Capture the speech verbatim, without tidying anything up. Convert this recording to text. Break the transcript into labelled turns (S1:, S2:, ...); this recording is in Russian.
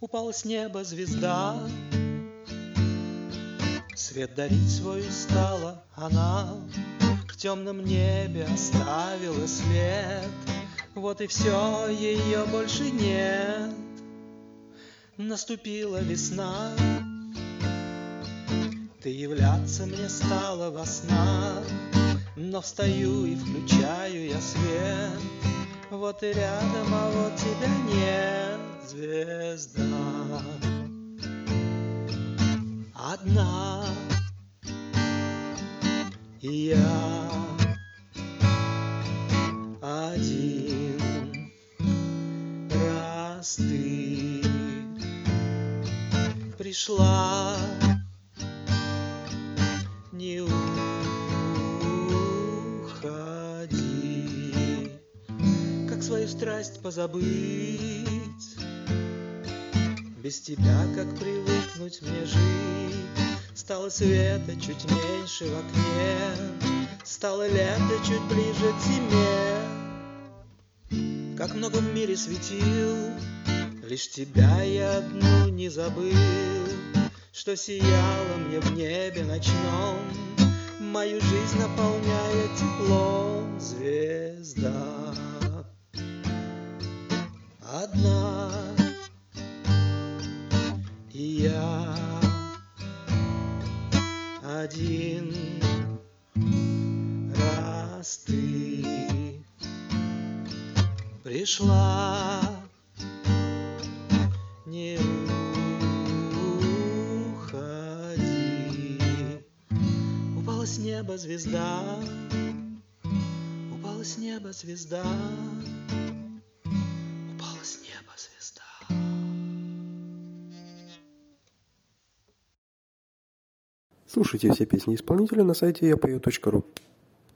S1: Упала с неба звезда, свет дарить свой устала она, в темном небе оставила след. Вот и все, ее больше нет. Наступила весна, ты являться мне стала во снах, но встаю и включаю я свет. Вот и рядом, а вот тебя нет, звезда. Одна и я один раз ты пришла, не уходи. Как свою страсть позабыть? Без тебя как привыкнуть мне жить? Стало света чуть меньше в окне, стало лето чуть ближе к зиме. Как много в мире светил, лишь тебя я одну не забыл, что сияла мне в небе ночном, мою жизнь наполняя теплом. Звезда одна и я один раз ты пришла, не уходи. Упала с неба звезда, упала с неба звезда, упала с неба звезда.
S2: Слушайте все песни исполнителя на сайте я пою точка ру.